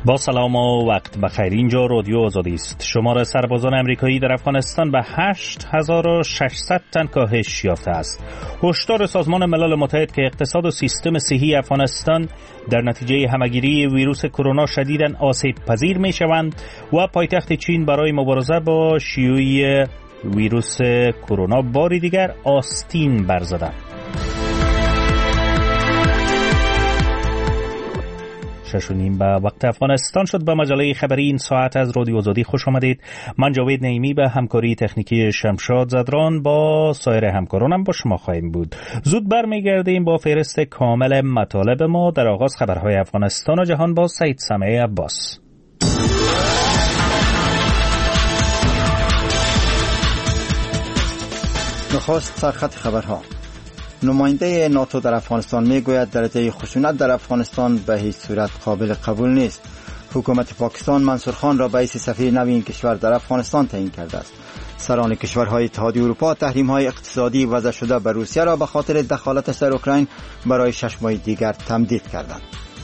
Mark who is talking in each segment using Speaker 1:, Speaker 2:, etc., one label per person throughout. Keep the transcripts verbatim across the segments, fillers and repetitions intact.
Speaker 1: با سلام و وقت بخیر. اینجا رادیو آزادی است. شمار سربازان امریکایی در افغانستان به هشت هزار و ششصد تن کاهش یافته است. هشدار سازمان ملل متحد که اقتصاد و سیستم صحی افغانستان در نتیجه همگیری ویروس کرونا شدیداً آسیب پذیر می شوند و پایتخت چین برای مبارزه با شیوع ویروس کرونا باری دیگر آستین برزده. شش و نیم به وقت افغانستان شد. به مجله خبری این ساعت از رادیو آزادی خوش آمدید. من جاوید نعیمی به همکاری تکنیکی شمشاد زدران با سایر همکارانم با شما خواهیم بود. زود برمیگردیم با فهرست کامل مطالب ما. در آغاز خبرهای افغانستان و جهان با سعید سمعی عباس.
Speaker 2: نخست سرخط خبرها. نماینده ناتو در افغانستان میگوید درجه خشونت در افغانستان به هیچ صورت قابل قبول نیست. حکومت پاکستان منصور خان را رئیس سفیر نو این کشور در افغانستان تعیین کرده است. سران کشورهای اتحادیه اروپا تحریم‌های اقتصادی وضع شده بر روسیه را به خاطر دخالتش در اوکراین برای شش ماه دیگر تمدید کردند.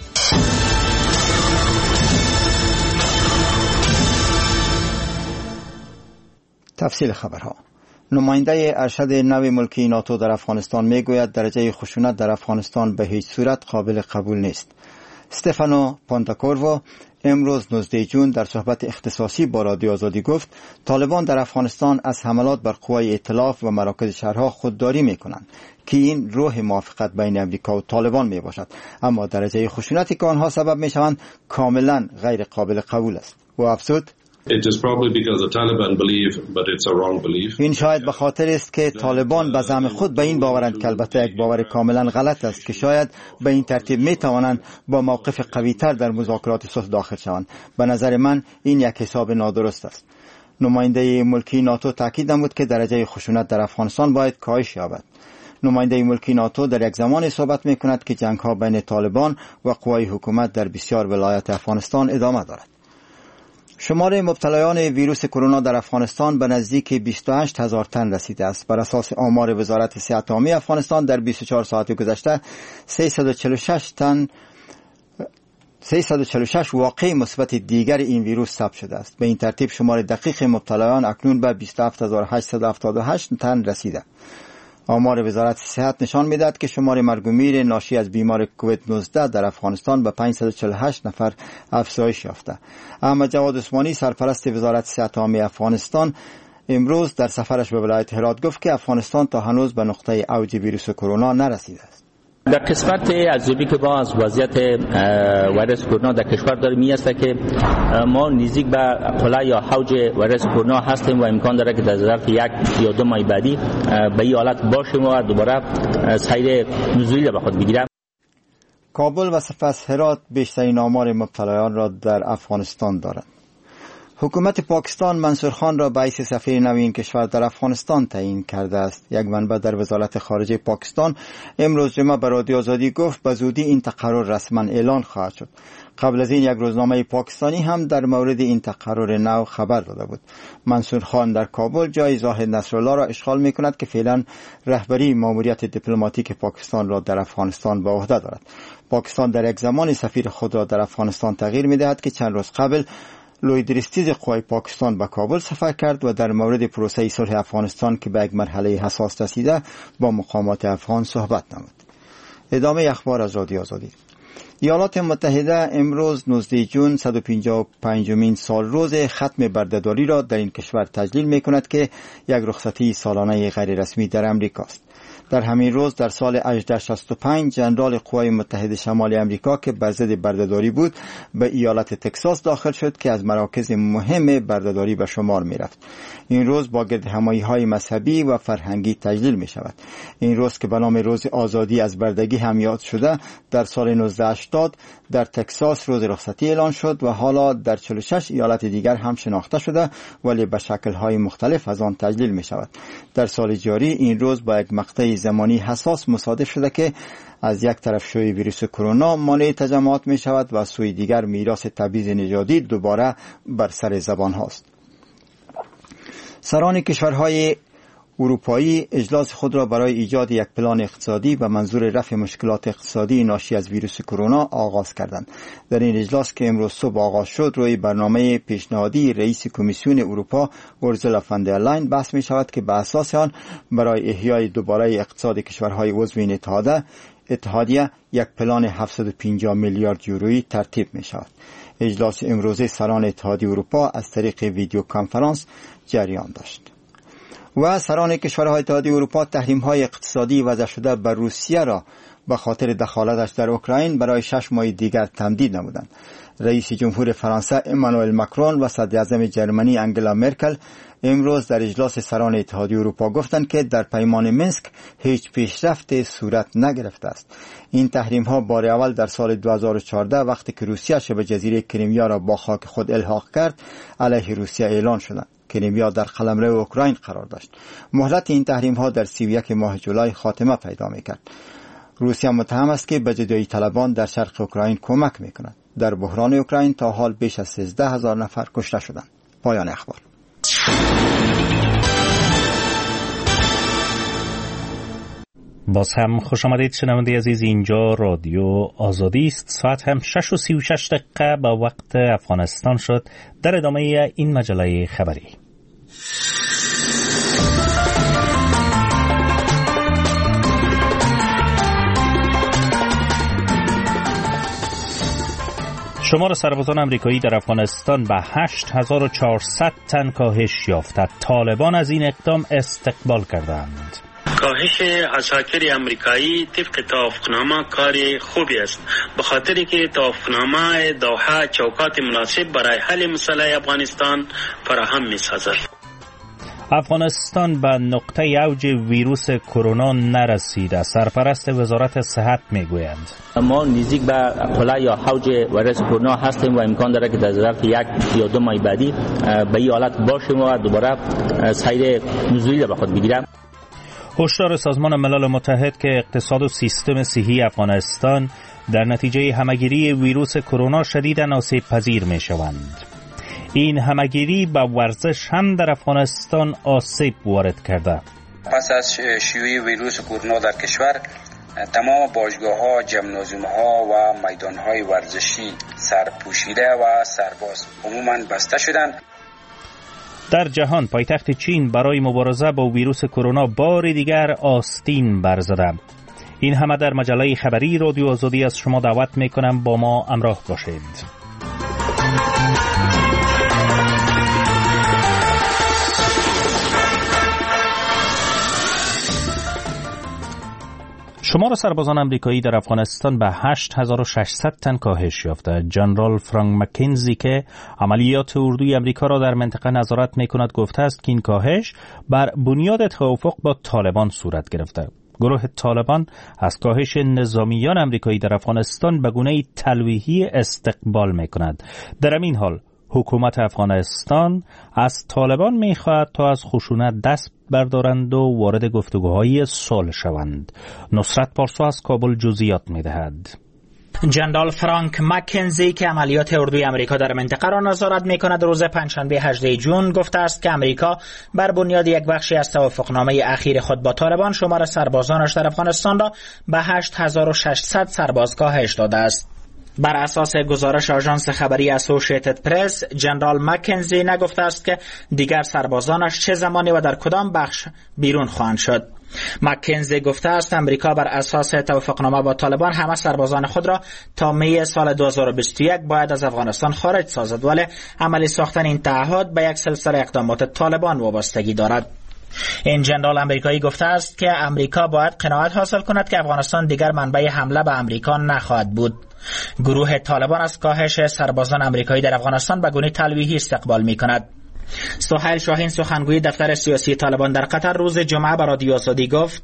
Speaker 2: تفصیل خبرها. نماینده ارشد نو ملکی ناتو در افغانستان میگوید درجه خشونت در افغانستان به هیچ صورت قابل قبول نیست. استفانو پانتاکورو امروز نوزدهم ژوئن در صحبت اختصاصی با رادیو آزادی گفت طالبان در افغانستان از حملات بر قوای ائتلاف و مراکز شهرها خودداری میکنند که این روح موافقت بین امریکا و طالبان می باشد، اما درجه خشونتی که آنها سبب میشوند کاملا غیر قابل قبول است. و افزود
Speaker 3: It is probably because the Taliban believe, but it's a wrong belief.
Speaker 2: این شاید به خاطر است که طالبان به زعم خود به این باورند که البته یک باور کاملا غلط است که شاید به این ترتیب می توانند با موقف قوی تر در مذاکرات صلح داخل شوند. به نظر من این یک حساب نادرست است. نماینده ملکی ناتو تاکید نمود که درجه خشونت در افغانستان باید کاهش یابد. نماینده ملکی ناتو در یک زمانی صحبت می کند که جنگ ها بین طالبان و قوای حکومت در بسیار ولایات افغانستان ادامه دارد. شمار مبتلایان ویروس کرونا در افغانستان به نزدیک بیست و هشت هزار تن رسیده است. بر اساس آمار وزارت صحت عامه افغانستان در بیست و چهار ساعت گذشته سیصد و چهل و شش تن سیصد و چهل و شش واقع مثبت دیگر این ویروس ثبت شده است. به این ترتیب شمار دقیق مبتلایان اکنون به بیست و هفت هزار و هشتصد و هفتاد و هشت تن رسیده. آمار وزارت صحت نشان می‌دهد که شمار مرگ و میر ناشی از بیماری کووید نوزده در افغانستان به پانصد و چهل و هشت نفر افزایش یافته. احمد جواد عثمانی سرپرست وزارت صحت عامه افغانستان امروز در سفرش به ولایت هرات گفت که افغانستان تا هنوز به نقطه اوج ویروس کرونا نرسیده است.
Speaker 4: در قسمت ارزیابی که با از وضعیت ویروس کرونا در کشور داریم می است که ما نزدیک به قله یا حوج ویروس کرونا هستیم و امکان داره که در ظرف یک یا دو ماه بعدی به این حالت باشیم و دوباره سیر نزولی را به خود بگیریم.
Speaker 2: کابل و سپس هرات بیشترین آمار مبتلایان را در افغانستان دارند. حکومت پاکستان منصور خان را رئیس سفیر نو این کشور در افغانستان تعیین کرده است. یک منبع در وزارت خارجه پاکستان امروز جمعه به رادیو آزادی گفت به زودی این تقرر رسما اعلان خواهد شد. قبل از این یک روزنامه پاکستانی هم در مورد این تقرر نو خبر داده بود. منصور خان در کابل جای زاهد نصرالله را اشغال می کند که فعلا رهبری ماموریت دیپلماتیک پاکستان را در افغانستان به عهده دارد. پاکستان در یک زمان سفیر خود را در افغانستان تغییر می دهد که چند روز قبل لوید ریستیز قوای پاکستان به کابل سفر کرد و در مورد پروسه صلح افغانستان که به یک مرحله حساس رسیده با مقامات افغان صحبت نمود. ادامه اخبار از رادیو آزادی. ایالات متحده امروز نوزدهم ژوئن صد و پنجاه و پنجمین سال روز ختم بردهداری را در این کشور تجلیل می کند که یک رخصتی سالانه غیر رسمی در امریکا است. در همین روز در سال هجده شصت و پنج ژنرال قوای متحده شمالی امریکا که بر ضد بردهداری بود به ایالت تگزاس داخل شد که از مراکز مهم بردهداری به شمار می رفت. این روز با گردهمایی‌های مذهبی و فرهنگی تجلیل می شود. این روز که به نام روز آزادی از بردگی هم یاد شده در سال نوزده هشتاد در تگزاس روز رخصتی اعلان شد و حالا در چهل و شش ایالت دیگر هم شناخته شده ولی به شکل‌های مختلف از آن تجلیل می شود. در سال جاری این روز با یک مقطع زمانی حساس مصادف شده که از یک طرف شیوع ویروس کرونا مانع تجمعات می شود و سوی دیگر میراث تبعیض نژادی دوباره بر سر زبان هاست. سران کشورهای اروپایی اجلاس خود را برای ایجاد یک پلان اقتصادی و منظور رفع مشکلات اقتصادی ناشی از ویروس کرونا آغاز کردند. در این اجلاس که امروز صبح آغاز شد، روی برنامه پیشنهادی رئیس کمیسیون اروپا اورسولا فون در لاین بحث می شود که به اساس آن برای احیای دوباره اقتصاد کشورهای عضو این اتحاد اتحادیه یک پلان هفتصد و پنجاه میلیارد یورویی ترتیب می شود. اجلاس امروزه سران اتحادیه اروپا از طریق ویدیو کانفرانس جریان داشت. و سران کشورهای اتحادیه اروپا تحریم‌های اقتصادی وضع شده بر روسیه را به خاطر دخالتش در اوکراین برای شش ماه دیگر تمدید نمودند. رئیس جمهور فرانسه امانوئل ماکرون و صدر اعظم جرمنی انگلا مرکل امروز در اجلاس سران اتحادیه اروپا گفتند که در پیمان منسک هیچ پیشرفت صورت نگرفته است. این تحریم ها بار اول در سال دو هزار و چهارده وقتی که روسیه شبه جزیره کریمیا را با خاک خود الحاق کرد علیه روسیه اعلان شدند. کریمیا در قلمرو اوکراین قرار داشت. مهلت این تحریم ها در سی و یک ماه جولای خاتمه پیدا میکرد. روسیه متهم است که به جدایی طلبان در شرق اوکراین کمک میکند. در بحران اوکراین تا حال بیش از سیزده هزار نفر کشته شدند. پایان اخبار.
Speaker 1: باز هم خوش آمدید شنونده عزیز، اینجا رادیو آزادی است. ساعت هم شش و سی و شش دقیقه به وقت افغانستان شد. در ادامه این مجله خبری شمار سربازان امریکایی در افغانستان به هشت هزار و چهارصد تن کاهش یافت. طالبان از این اقدام استقبال کردند.
Speaker 5: کاهش عساکر امریکایی طبق توافقنامه کار خوبی است، به خاطری که توافقنامه دوحه چوکات مناسب برای حل مسئله افغانستان فراهم می‌سازد.
Speaker 1: افغانستان به نقطه اوج ویروس کرونا نرسیده. سرپرست وزارت صحت میگویند
Speaker 4: ما نزدیک به قله یا اوج ویروس کرونا هستیم و امکان داره که در ظرف یک یا دو ماه بعدی به این حالت باشیم و دوباره سیر نزولی را به خود بگیریم.
Speaker 1: هشدار سازمان ملل متحد که اقتصاد و سیستم صحی افغانستان در نتیجه همگیری ویروس کرونا شدیداً آسیب پذیر می شوند. این همگیری به ورزش هم در افغانستان آسیب وارد کرده.
Speaker 6: پس از شیوع ویروس کرونا در کشور تمام باشگاه‌ها، جمنازیوم‌ها و میدان‌های ورزشی سرپوشیده و سرباز عموماً بسته شدند.
Speaker 1: در جهان پایتخت چین برای مبارزه با ویروس کرونا بار دیگر آستین برزده. این همه در مجله خبری رادیو آزادی از شما دعوت میکنم با ما همراه باشید. شمار سربازان امریکایی در افغانستان به هشت هزار و ششصد تن کاهش یافته. جنرال فرانک مکنزی که عملیات اردوی امریکا را در منطقه نظارت میکند گفته است که این کاهش بر بنیاد توافق با طالبان صورت گرفته. گروه طالبان از کاهش نظامیان امریکایی در افغانستان به گونه تلویحی استقبال میکند. در این حال حکومت افغانستان از طالبان میخواهد تا از خشونت دست بردارند و وارد گفتگوهای صلح شوند. نصرت پارسا از کابل جزئیات میدهد.
Speaker 7: جنرال فرانک مکنزی که عملیات اردوی امریکا در منطقه را نظارت می‌کند روز پنجشنبه هجدهم ژوئن گفته است که امریکا بر بنیاد یک بخشی از توافقنامه اخیر خود با طالبان شمار سربازانش در افغانستان را به هشت هزار و ششصد سرباز کاهش داده است. بر اساس گزارش آژانس خبری اسوسییتد پرس، جنرال مکنزی نگفته است که دیگر سربازانش چه زمانی و در کدام بخش بیرون خواهند شد. مکنزی گفته است امریکا بر اساس توافقنامه با طالبان همه سربازان خود را تا می سال دو هزار و بیست و یک باید از افغانستان خارج سازد، ولی عملی ساختن این تعهد به یک سلسله اقدامات طالبان وابستگی دارد. این جنرال امریکایی گفته است که امریکا باید قناعت حاصل کند که افغانستان دیگر منبع حمله به امریکا نخواهد بود. گروه طالبان از کاهش سربازان امریکایی در افغانستان به گونه تلویحی استقبال می‌کند. سهیل شاهین سخنگوی دفتر سیاسی طالبان در قطر روز جمعه به رادیو آزادی گفت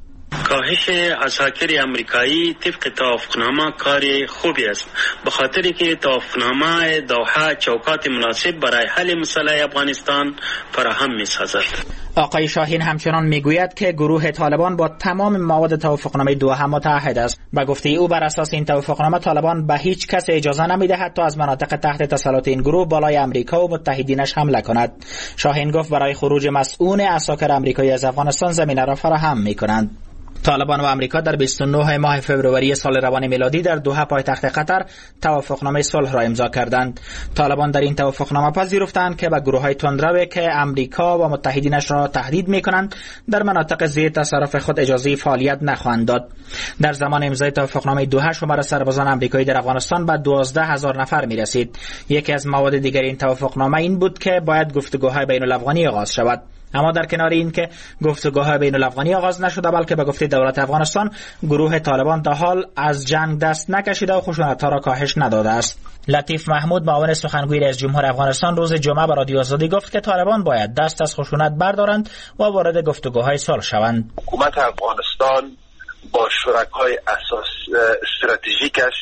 Speaker 5: کاهش عساکر امریکایی طبق توافقنامه کار خوبی است، به خاطری که توافقنامه دوحه چوکات مناسب برای حل مسئله افغانستان فراهم می‌سازد.
Speaker 7: آقای شاهین همچنان میگوید که گروه طالبان با تمام مواد توافقنامه دوحه متعهد است. به گفته او بر اساس این توافقنامه طالبان به هیچ کس اجازه نمیدهد تا از مناطق تحت تسلط این گروه بالای امریکا و متحدینش حمله کند. شاهین گفت برای خروج مسئول عساکر امریکایی از افغانستان زمینه را فراهم میکنند. طالبان و امریکا در بیست و نه ماه فوریه سال روان میلادی در دوحه پایتخت قطر توافقنامه صلح را امضا کردند. طالبان در این توافقنامه پذیرفتند که به گروه‌های تندرو که امریکا و متحدینش را تهدید می‌کنند در مناطق زیر تصرف خود اجازه فعالیت نخواهند داد. در زمان امضای توافقنامه دوحه شمار سربازان امریکایی در افغانستان به دوازده هزار نفر می‌رسید. یکی از مواد دیگر این توافقنامه این بود که باید گفتگوهای بین‌الافغانی آغاز شود. اما در کنار این که گفتگوهای بین الافغانی آغاز نشده، بلکه به گفته دولت افغانستان گروه طالبان تا حال از جنگ دست نکشیده و خشونت‌ها را کاهش نداده است. لطیف محمود معاون سخنگوی رئیس جمهور افغانستان روز جمعه به رادیو آزادی گفت که طالبان باید دست از خشونت بردارند و وارد گفتگوهای صلح شوند.
Speaker 8: حکومت افغانستان با شرکای اساس استراتژیکش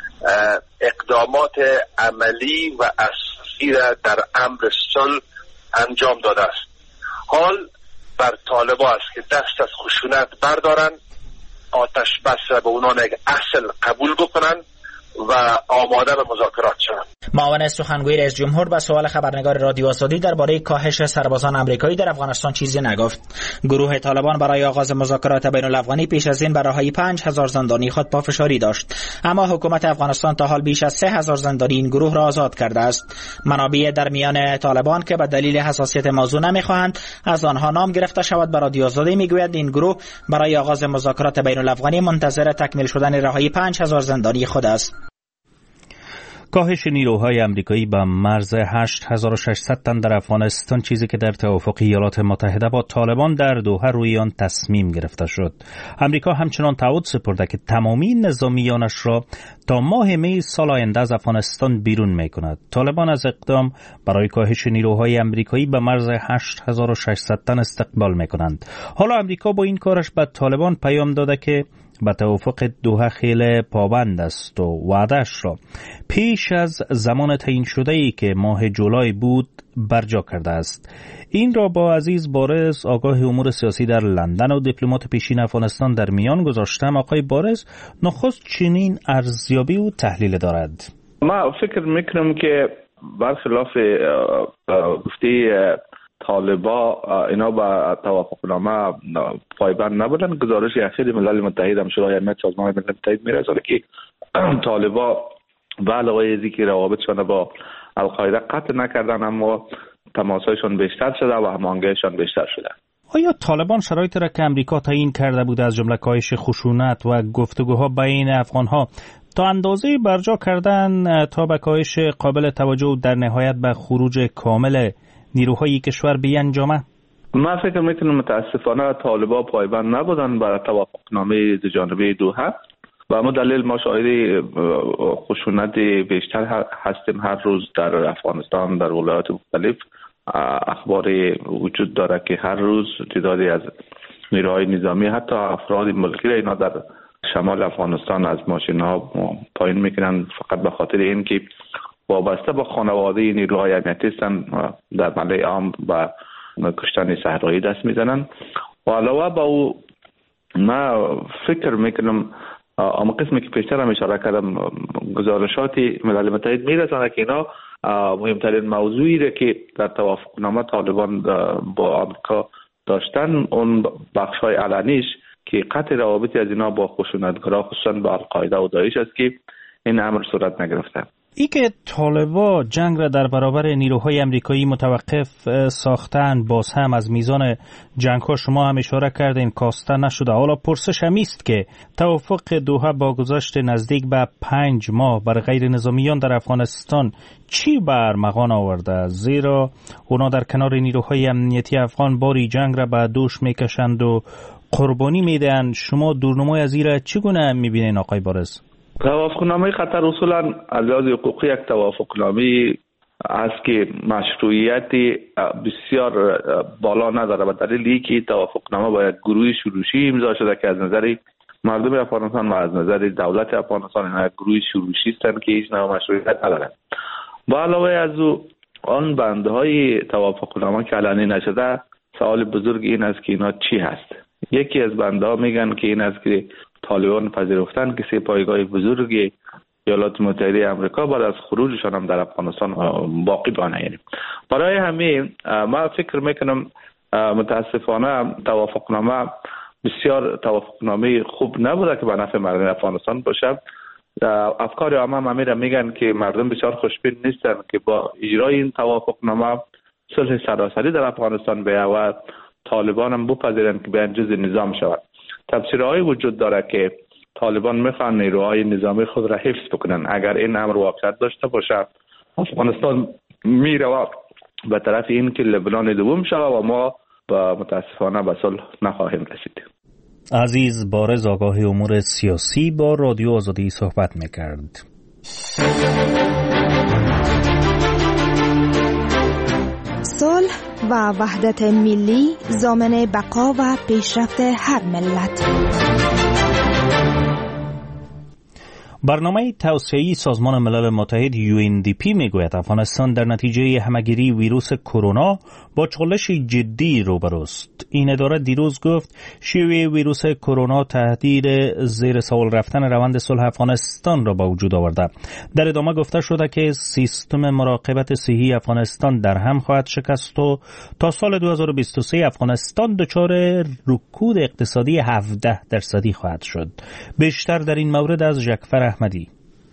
Speaker 8: اقدامات عملی و اساسی را در امر صلح انجام داده است. حال بر طالبان است که دست از خشونت بردارن، آتش بس را به اونان یک اصل قبول بکنن و آماده به مذاکرات شوند.
Speaker 7: معاون سخنگوی رئیس جمهور به سوال خبرنگار رادیو آزادی درباره کاهش سربازان آمریکایی در افغانستان چیزی نگفت. گروه طالبان برای آغاز مذاکرات بین الافغانی پیش از این بر رهایی پنج هزار زندانی خود پافشاری داشت، اما حکومت افغانستان تا حال بیش از سه هزار زندانی این گروه را آزاد کرده است. منابع در میان طالبان که به دلیل حساسیت موضوع نمیخواهند از آنها نام گرفته شود به رادیو آزادی میگوید این گروه برای آغاز مذاکرات بین الافغانی منتظر تکمیل شدن رهایی پنج هزار زندانی خود است.
Speaker 1: کاهش نیروهای امریکایی به مرز هشت هزار و ششصد تن در افغانستان چیزی که در توافق ایالات متحده با طالبان در دوحه روی آن تصمیم گرفته شد. امریکا همچنان تعهد سپرده که تمامی نظامیانش را تا ماه می سال آینده از افغانستان بیرون می‌کند. طالبان از اقدام برای کاهش نیروهای امریکایی به مرز هشت هزار و ششصد تن استقبال می‌کنند. حالا امریکا با این کارش به طالبان پیام داده که به توافق دوحه خیلی پابند است و وعده‌اش را پیش از زمان تعیین شده ای که ماه جولای بود برجا کرده است. این را با عزیز بارز آگاه امور سیاسی در لندن و دیپلمات پیشین افغانستان در میان گذاشتم. آقای بارز نخست چنین ارزیابی و تحلیل دارد.
Speaker 9: ما فکر میکنم که برخلاف گفته طالبا اینا با توافقنامه پایبند نبودن. گزارش اخیر ملل متحد هم شورای امنیت سازمان ملل متحد میرسونه که طالبا به علاوه از اینکه روابطشان با القاعده قطع نکردن اما تماسایشان بیشتر شده و هماهنگیشان بیشتر شده.
Speaker 1: آیا طالبان شرایطی را که امریکا تعیین کرده بود از جمله کاهش خشونت و گفتگوها بین افغانها تا اندازه برجا کردن تا به کاهش قابل توجه در نهایت به خروج کامل نیروهای کشور بیانجامه؟
Speaker 9: من فکر میکنم متاسفانه طالبان پایبند نبودن بر توافقنامه دوجانبه دوحه و اما دلیل ما شاهد خشونت بیشتر هستیم. هر روز در افغانستان در ولایات مختلف اخبار وجود داره که هر روز تعدادی از نیروهای نظامی حتی افراد ملکی را اینا در شمال افغانستان از ماشین ها پایین میکنن فقط به خاطر این که وابسته با خانواده نیروهای امنیتی هستن در ملای عام و کشتن صحرایی دست میزنن. و علاوه با او ما فکر میکنم اما قسمی که پیشتر هم اشاره کردم گزارشات ملل متحد میرسانه که اینا مهمترین موضوعی را که در توافقنامه طالبان با آمریکا داشتن اون بخش های علنیش که قطع روابطی از اینا با خشونتگرا خصوصا با القاعده و داعش است که این امر صورت نگرفته.
Speaker 1: ای که طالبا جنگ را در برابر نیروهای امریکایی متوقف ساختن باز هم از میزان جنگ ها شما هم اشاره کردین کاسته نشده. حالا پرسش هم است که توافق دوحه با گذشت نزدیک به پنج ماه بر غیر نظامیان در افغانستان چی بر مغان آورده؟ زیرا اونا در کنار نیروهای امنیتی افغان باری جنگ را به دوش میکشند و قربانی میدن. شما دورنمای از این را چگونه میبینین آقای بارز؟
Speaker 9: توافقنامه قطر اصولا از لحاظ حقوقی یک توافقنامه است که مشروعیت بسیار بالا نداره و دلیلی که توافقنامه با یک گروه شروشی امضا شده که از نظر مردم افغانستان و از نظر دولت افغانستان اینها یک گروه شروشی هستند که هیچ نوع مشروعیت ندارند. با علاوه از او آن بندهای توافقنامه که علنی نشده، سوال بزرگ این است که اینا چی هست. یکی از بندها میگن که این است که طالبان پذیرفتن که سه پایگاه بزرگ ایالات متحده آمریکا بعد از خروجشان هم در افغانستان باقی بمانه. یعنی برای همین ما فکر میکنم متاسفانه توافقنامه بسیار توافقنامه خوب نبوده که به نفع مردم افغانستان باشه. افکار عامه ما میگن که مردم بسیار خوشبین نیستن که با اجرای این توافقنامه صلح سراسری در افغانستان بیاید و طالبان هم بپذیرند که بیان جزء نظام شود. تفسیرهای وجود داره که طالبان میخوان نیروهای نظامی خود را حفظ بکنن. اگر این امر واقعیت داشته باشه، افغانستان میره به طرف این که لبنان دوم شود و ما با متاسفانه به صلح نخواهیم رسید.
Speaker 1: عزیز بارز آگاه امور سیاسی با رادیو آزادی صحبت میکرد.
Speaker 10: صلح و وحدت ملی ضامن بقا و پیشرفت هر ملت.
Speaker 1: برنامه توسعه‌ای سازمان ملل متحد یو ان دی پی میگوید افغانستان در نتیجه همهگیری ویروس کرونا با چالش جدی روبروست. این اداره دیروز گفت شیوع ویروس کرونا تهدید زیر سوال رفتن روند صلح افغانستان را به وجود آورده. در ادامه گفته شده که سیستم مراقبت صحی افغانستان در هم خواهد شکست و تا سال دو هزار و بیست و سه افغانستان دچار رکود اقتصادی هفده درصدی خواهد شد. بیشتر در این مورد از ژکفر احمدی.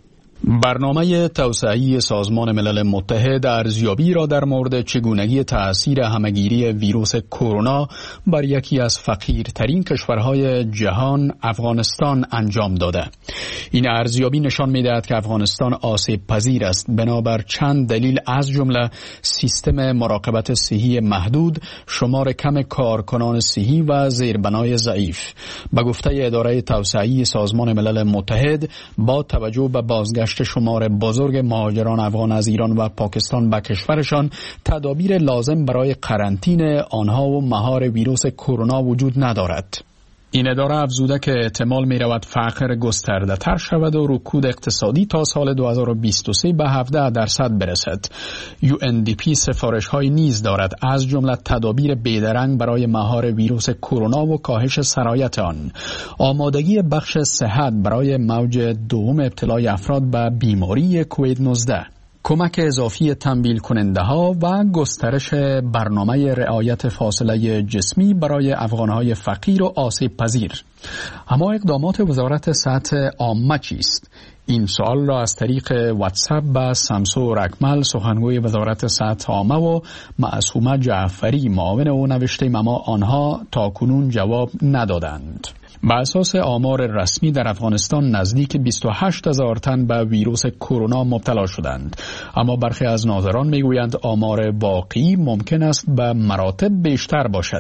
Speaker 11: برنامه توسعه‌ای سازمان ملل متحد ارزیابی را در مورد چگونگی تأثیر همهگیری ویروس کرونا بر یکی از فقیرترین کشورهای جهان افغانستان انجام داده. این ارزیابی نشان می‌دهد که افغانستان آسیب پذیر است بنابر چند دلیل، از جمله سیستم مراقبت صحی محدود، شمار کم کارکنان صحی و زیربنای ضعیف. به گفته اداره توسعه‌ای سازمان ملل متحد، با توجه به بازگشت شمار بزرگ مهاجران افغان از ایران و پاکستان به کشورشان، تدابیر لازم برای قرنطینه آنها و مهار ویروس کرونا وجود ندارد. این اداره افزوده که احتمال می رود فقر گسترده تر شود و رکود اقتصادی تا سال دو هزار و بیست و سه به هفده درصد برسد. یو ان دی پی سفارش های نیز دارد، از جمله تدابیر بیدرنگ برای مهار ویروس کرونا و کاهش سرایت آن، آمادگی بخش صحت برای موج دوم ابتلای افراد به بیماری کووید نوزده، کمک اضافی تنبیل کننده ها و گسترش برنامه رعایت فاصله جسمی برای افغانهای فقیر و آسیب پذیر. اما اقدامات وزارت صحت عامه چیست؟ این سوال را از طریق واتساپ به سمسور اکمل، سخنگوی وزارت صحت عامه، و معصومه جعفری، معاون او نوشتیم، اما آنها تا کنون جواب ندادند. به اساس آمار رسمی در افغانستان نزدیک بیست و هشت هزار تن به ویروس کرونا مبتلا شدند، اما برخی از ناظران میگویند آمار واقعی ممکن است به مراتب بیشتر باشد.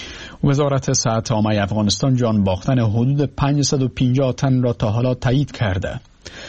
Speaker 11: وزارت صحت عامه افغانستان جان باختن حدود پانصد و پنجاه تن را تا حالا تایید کرده.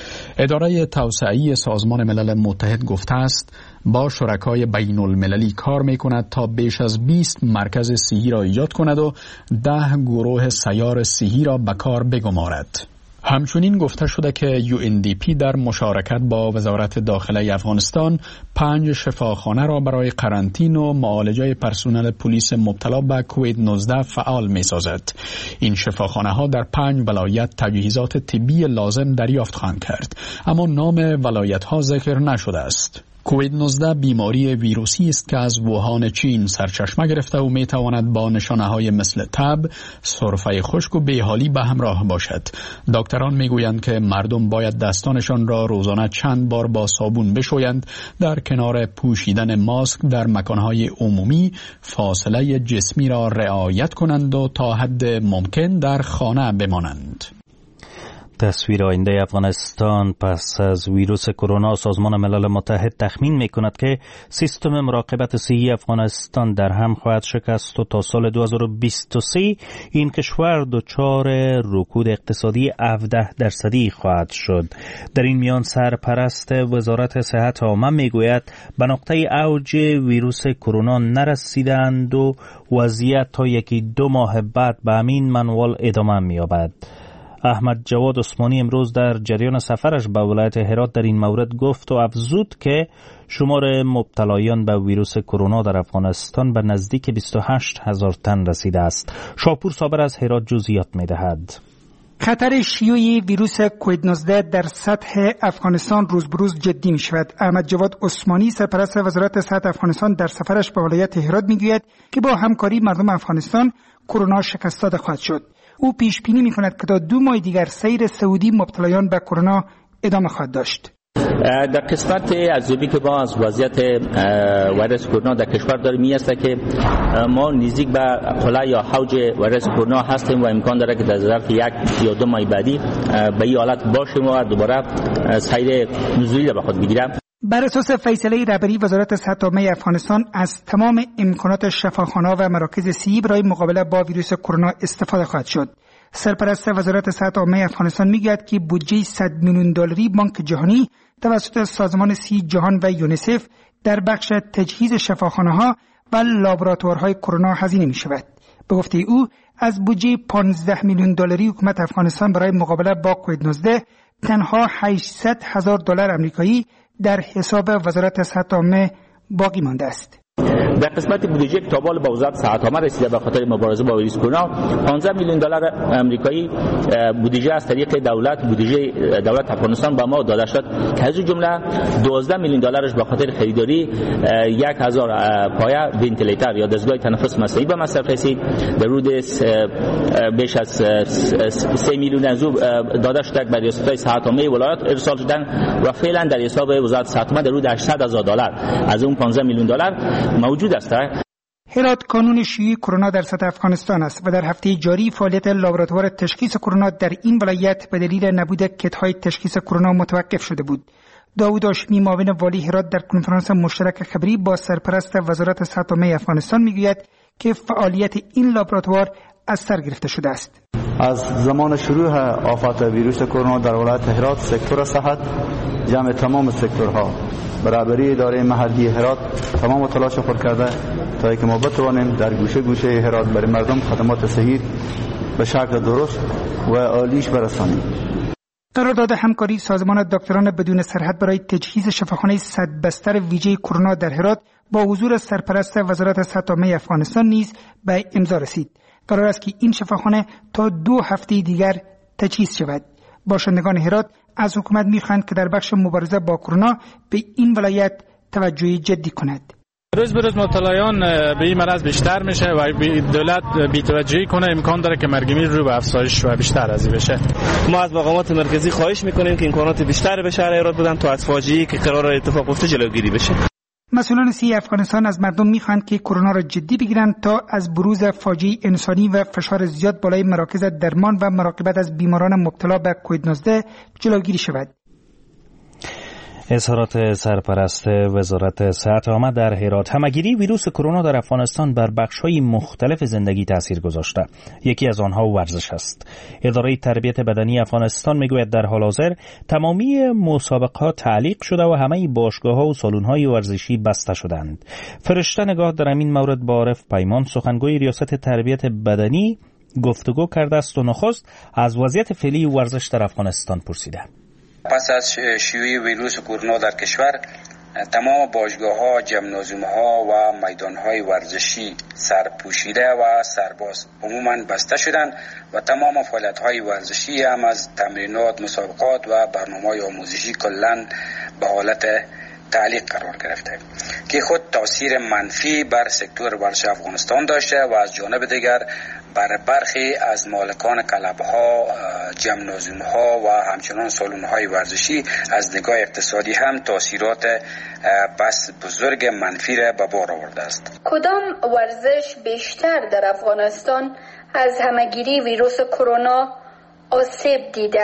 Speaker 11: اداره توسعه‌ای سازمان ملل متحد گفته است با شرکای بین المللی کار می کند تا بیش از بیست مرکز صحی را ایجاد کند و ده گروه سیار صحی را به کار بگمارد. همچنین گفته شده که یو ان دی پی در مشارکت با وزارت داخله افغانستان پنج شفاخانه را برای قرنطین و معالجه پرسنل پلیس مبتلا به کووید نوزده فعال می سازد. این شفاخانه ها در پنج ولایت تجهیزات طبی لازم دریافت خواهند کرد، اما نام ولایت ها ذکر نشده است. کووید نوزده بیماری ویروسی است که از ووهان چین سرچشمه گرفته و می تواند با نشانه های مثل تب، سرفه خشک و بیحالی به همراه باشد. دکتران می گویند که مردم باید دستانشان را روزانه چند بار با صابون بشویند، در کنار پوشیدن ماسک در مکانهای عمومی فاصله جسمی را رعایت کنند و تا حد ممکن در خانه بمانند.
Speaker 1: تصویر آینده افغانستان پس از ویروس کرونا. سازمان ملل متحد تخمین می‌کند که سیستم مراقبت صحی افغانستان در هم خواهد شکست و تا سال دو هزار و بیست و سه این کشور دچار رکود اقتصادی هفده درصدی خواهد شد. در این میان سرپرست وزارت صحت عامه میگوید به نقطه اوج ویروس کرونا نرسیدند و وضعیت تا یکی دو ماه بعد به همین منوال ادامه می‌یابد. احمد جواد عثمانی امروز در جریان سفرش به ولایت هرات در این مورد گفت و افزود که شمار مبتلایان به ویروس کرونا در افغانستان به نزدیک بیست و هشت هزار تن رسیده است. شاپور صابر از هرات جزئیات می‌دهد.
Speaker 12: خطر شیوع ویروس کووید نوزده در سطح افغانستان روز به روز جدی می شود. احمد جواد عثمانی سرپرست وزارت صحت افغانستان در سفرش به ولایت هرات می گوید که با همکاری مردم افغانستان کرونا شکست داده خواهد شد. او پیش بینی می کند که تا دو ماه دیگر سیر سعودی مبتلایان به کرونا ادامه خواهد داشت.
Speaker 4: در قسمت ارزیابی که با از وضعیت ویروس کرونا در کشور داره می است که ما نزدیک به قله یا حوج ویروس کرونا هستیم و امکان داره که در ظرف یک یا دو ماه بعدی به این حالت باشیم و دوباره سیر نزولی به خود بگیریم.
Speaker 12: بر اساس فیصله رهبری وزارت صحت عامه افغانستان از تمام امکانات شفاخانه‌ها و مراکز صحی برای مقابله با ویروس کرونا استفاده خواهد شد. سرپرست وزارت صحت عامه افغانستان میگوید که بودجه صد میلیون دلاری بانک جهانی توسط سازمان صحت جهان و یونیسف در بخش تجهیز شفاخانه‌ها و لابراتوارهای کرونا هزینه می شود. به گفته او از بودجه پانزده میلیون دلاری حکومت افغانستان برای مقابله با کووید نوزده تنها هشتصد هزار دلار آمریکایی در حساب وزارت صحت عامه باقی مانده است.
Speaker 4: در قسمت بودجه که تابال با وزارت صحت عامه رسیده به خاطر مبارزه با ویروس کرونا پانزده میلیون دلار آمریکایی بودجه از طریق دولت بودجه دولت افغانستان به ما داده شد که از جمله دوازده میلیون دلارش به خاطر خریداری یک هزار پایه ونتیلیتر یا دستگاه تنفس مصنوعی به مصرف رسید. در حدود بیش از سه میلیون از داده شده به ریاست‌های صحت عامه ولایات ارسال شدن و فعلا در حساب وزارت صحت عامه در حدود هشتصد هزار دلار از اون پانزده میلیون دلار موجود است.
Speaker 12: هرات کانون شیوع کرونا در سطح افغانستان است و در هفته جاری فعالیت لابراتوار تشخیص کرونا در این ولایت به دلیل نبود کیت‌های تشخیص کرونا متوقف شده بود. داوود هاشمی معاون والی هرات در کنفرانس مشترک خبری با سرپرست وزارت صحت عامه افغانستان میگوید که فعالیت این لابراتوار از سر گرفته شده است.
Speaker 13: از زمان شروع آفات ویروس کرونا در ولایت هرات سکتور صحت جمع تمام سکتورها برابری اداره محلی هرات تمام تلاش خود کرده تا اینکه ما بتوانیم در گوشه گوشه هرات برای مردم خدمات صحی به شکل درست و عالیش برسانیم.
Speaker 12: قرارداد همکاری سازمان دکتران بدون سرحد برای تجهیز شفاخانه صد بستر ویژه کرونا در هرات با حضور سرپرست وزارت صحت عامه افغانستان نیز به امضا رسید. قرار است که این شفاخانه تا دو هفته دیگر تجهیز شود. باشندگان هرات از حکومت می‌خواهند که در بخش مبارزه با کرونا به این ولایت توجه جدی کند.
Speaker 14: روز به روز مبتلایان به این مرض بیشتر میشه و دولت بی‌توجهی کنه امکان داره که مرگ‌میر رو به افزایش و بیشتر از این بشه.
Speaker 15: ما از مقامات مرکزی خواهش میکنیم که امکانات بیشتر به شهر هرات بدن تا از فاجعه‌ای که قرار اتفاق بیفته جلوگیری بشه.
Speaker 12: مسئولان صحی افغانستان از مردم میخواهند که کرونا را جدی بگیرند تا از بروز فاجعه انسانی و فشار زیاد بالای مراکز درمان و مراقبت از بیماران مبتلا به کووید نوزده جلوگیری شود.
Speaker 1: اظهارات سرپرست وزارت صحت عامه در هرات. همگیری ویروس کرونا در افغانستان بر بخش‌های مختلف زندگی تاثیر گذاشته. یکی از آنها ورزش است. اداره تربیت بدنی افغانستان میگوید در حال حاضر تمامی مسابقات تعلیق شده و همه باشگاه‌ها و سالن‌های ورزشی بسته شدند. فرشته نگاه در این مورد با عارف پیمان سخنگوی ریاست تربیت بدنی گفتگو کرده است و نخست از وضعیت فعلی ورزش در افغانستان پرسیده.
Speaker 6: پس از شیوع ویروس کرونا در کشور تمام باشگاه‌ها، جمنازیوم‌ها و میدان‌های ورزشی سرپوشیده و سرباز عموماً بسته شدند و تمام فعالیت‌های ورزشی هم از تمرینات، مسابقات و برنامه‌های آموزشی کلاً به حالت تعلیق قرار گرفته که خود تاثیر منفی بر سکتور ورزش افغانستان داشته و از جانب دیگر بر برخی از مالکان کلب‌ها، جمنازیوم‌ها و همچنان سالن‌های ورزشی از نگاه اقتصادی هم تاثیرات بس بزرگ منفی را به بار آورده است.
Speaker 16: کدام ورزش بیشتر در افغانستان از همگیری ویروس کرونا آسیب دیده؟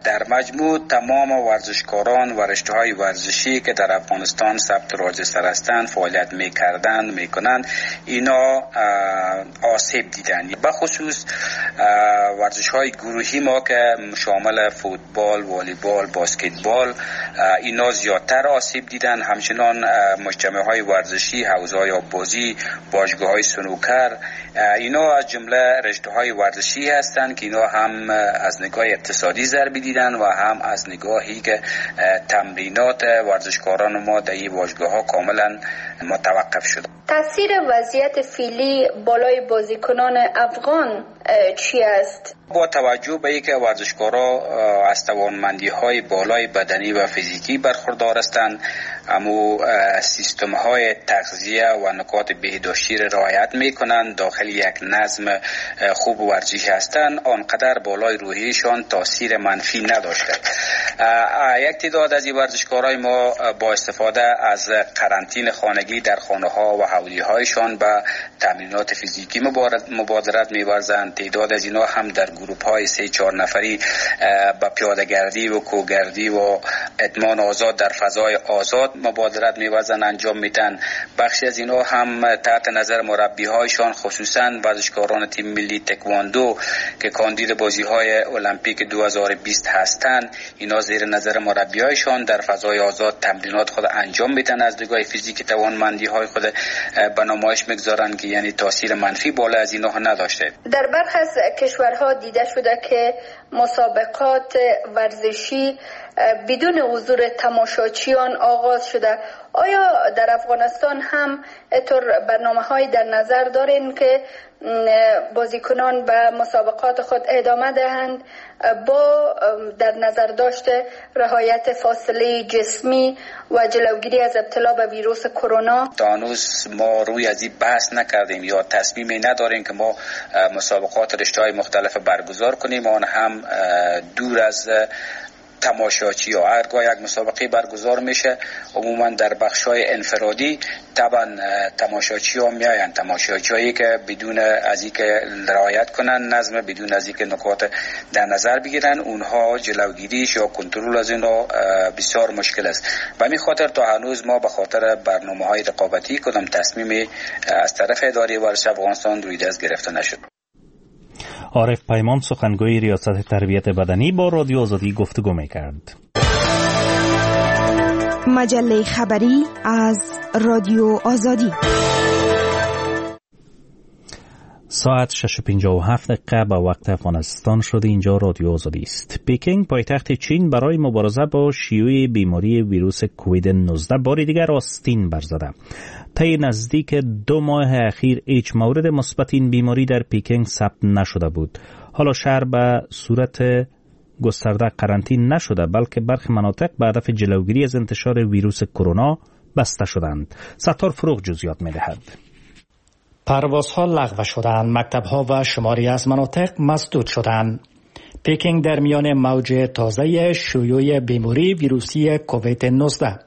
Speaker 6: در مجموع تمام ورزشکاران و رشته‌های ورزشی که در افغانستان ثبت راجستر هستند فعالیت می‌کردند می‌کنند اینا آسیب دیدن. به خصوص ورزش‌های گروهی ما که شامل فوتبال، والیبال، بسکتبال اینا زیادتر آسیب دیدن. همچنان مجتمع‌های ورزشی، حوزه‌های آببازی، باشگاه‌های سنوکر اینا از جمله رشته‌های ورزشی هستند که اینا هم از نگاه اقتصادی ضربه دیدن و هم از نگاهی که تمرینات ورزشکاران ما در این باشگاه‌ها کاملا متوقف شد.
Speaker 16: تاثیر وضعیت فعلی بالای بازیکنان افغان چی است؟
Speaker 6: با توجه به اینکه ورزشکارا از توانمندی‌های بالای بدنی و فیزیکی برخوردار هستند، اما سیستم‌های تغذیه و نکات بهداشتی را رعایت می‌کنند، داخل یک نظم خوب ورزشی هستند، آنقدر بالای روحیشان تاثیر منفی نداشته. یک تعداد از این ورزشکارای ما با استفاده از قرنطینه خانگی در خانه‌ها و حولی‌هایشان به تمرینات فیزیکی مبادرت می‌ورزند. تعداد از اینا هم در گروه‌های سه چهار نفری به پیاده‌گردی و کوهگردی و ادمان آزاد در فضای آزاد مبادرت می‌ورزند انجام میدن. بخشی از اینا هم تحت نظر مربی‌هایشان، خصوصاً ورزشکاران تیم ملی تکواندو که کاندید بازی‌های المپیک دو هزار و بیست هستند، اینا زیر نظر مربی‌هایشان در فضای آزاد تمرینات خود انجام میدن، از نگاه فیزیکی توانمندی‌های خود به نمایش می‌گذارند که یعنی تاثیر منفی بالا از اینا نداشته.
Speaker 16: در برخی از کشورها دیده شده که مسابقات ورزشی بدون حضور تماشاچیان آغاز شده. آیا در افغانستان هم اینطور برنامه‌هایی در نظر دارین که بازیکنان به مسابقات خود ادامه دهند با در نظر داشته رعایت فاصله جسمی و جلوگیری از ابتلا به ویروس کرونا؟
Speaker 6: تا هنوز ما روی از این بحث نکردیم یا تصمیمی نداریم که ما مسابقات رشته‌های مختلف برگزار کنیم، آن هم دور از تماشاچی ها. هرگاه یک مسابقه برگزار میشه عموما در بخش‌های انفرادی طبعا تماشاچی ها میاین، تماشاچی هایی که بدون از اینکه رعایت کنن نظم، بدون از اینکه نکات در نظر بگیرن، اونها جلوگیریش یا کنترل از اینها بسیار مشکل است. و همین خاطر تا هنوز ما به خاطر برنامه‌های رقابتی کدام تصمیمی از طرف اداره ورزش افغانستان روی دست گرفته نشد.
Speaker 1: عارف پیمان سخنگوی ریاست تربیت بدنی با رادیو آزادی گفتگو می‌کرد.
Speaker 10: مجله خبری از رادیو آزادی.
Speaker 1: ساعت شش و پنجاه و هفت دقیقه به وقت افغانستان شده. اینجا رادیو آزادی است. پکینگ پایتخت چین برای مبارزه با شیوع بیماری ویروس کووید نوزده بار دیگر آستین برزده. طی نزدیک دو ماه اخیر هیچ مورد مثبت این بیماری در پکینگ ثبت نشده بود. حالا شهر به صورت گسترده قرنطینه نشده، بلکه برخی مناطق به هدف جلوگیری از انتشار ویروس کرونا بسته شدند. ستار فروغ جزئیات می‌دهد.
Speaker 17: پروازها لغو شدند، مکتب‌ها و شماری از مناطق مسدود شدند. پکینگ در میان موج تازه شیوع بیماری ویروسی کووید نوزده.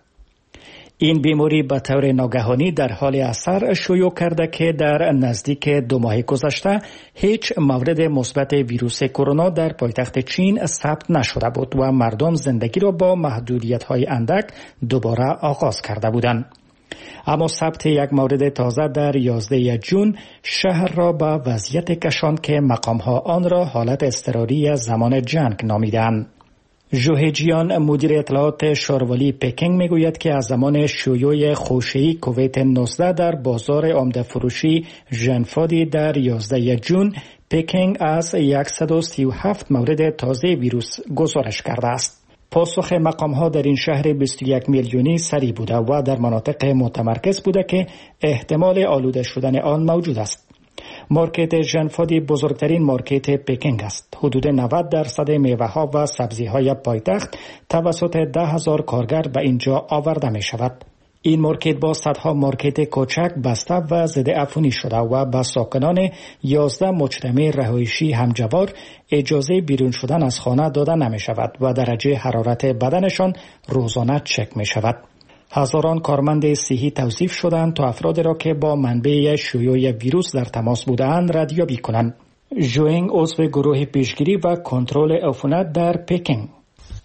Speaker 17: این بیماری به طور ناگهانی در حال اثر شیوع کرده که در نزدیک دو ماه گذشته هیچ مورد مثبت ویروس کرونا در پایتخت چین ثبت نشده بود و مردم زندگی را با محدودیت‌های اندک دوباره آغاز کرده بودند. اما ثبت یک مورد تازه در یازده ژوئن شهر را به وضعیت کشاند که مقام‌ها آن را حالت اضطراری زمان جنگ نامیدند. ژوهجیان مدیر اطلاعات شاروالی پکینگ میگوید که از زمان شیوع خوشه‌ای کووید نوزده در بازار عمده فروشی ژنفادی در یازده ژوئن پکینگ از صد و سی و هفت مورد تازه ویروس گزارش کرده است. پاسخ مقام‌ها در این شهر بیست و یک میلیونی سریع بوده و در مناطق متمرکز بوده که احتمال آلوده شدن آن موجود است. مارکت ژنفادی بزرگترین مارکت پکینگ است. حدود نود درصد میوه‌ها و سبزی‌های پایتخت توسط ده هزار کارگر به اینجا آورده می شود. این مارکت با صدها مارکت کوچک بسته و ضد عفونی شده و به ساکنان یازده مجتمع رهایشی همجوار اجازه بیرون شدن از خانه داده نمی شود و درجه حرارت بدنشان روزانه چک می شود. هزاران کارمند صحی توصیف شدند تا افراد را که با منبع شیوع ویروس در تماس بودند ردیابی کنند. ژوئنگ عضو گروه پیشگیری و کنترل عفونت در پکینگ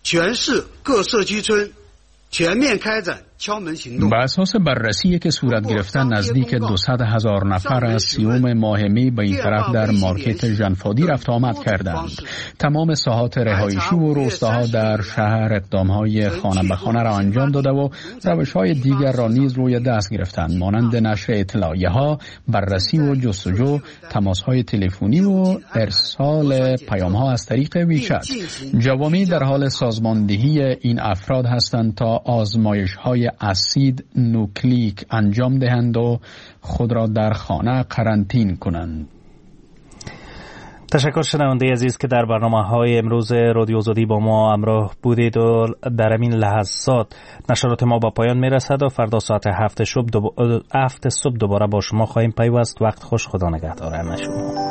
Speaker 18: 全市各社区村全面开展敲门行动.
Speaker 11: بر اساس بررسی که صورت گرفته نزدیک دویست هزار نفر از سیوم ماه می به این طرف در مارکت ژنفادی رفت آمد کردند. تمام ساحات رهایشی و روستاها در شهر اقدامهای خانه به خانه را انجام داده و روش‌های دیگر را نیز روی دست گرفتند، مانند نشر اطلاعیه ها، بررسی و جستجو، تماس‌های تلفنی و ارسال پیام‌ها از طریق ویچت. جوامع در حال سازماندهی این افراد هستند تا آزمایش‌های اسید نوکلیک انجام دهند و خود را در خانه قرنطین کنند.
Speaker 1: تشکر شنونده عزیز که در برنامه‌های امروز رادیو آزادی با ما همراه بودید و در همین لحظات نشرات ما با پایان میرسد و فردا ساعت هفت صبح, دو... هفت صبح دوباره با شما خواهیم پیوست. وقت خوش، خدا نگهدار همه شما.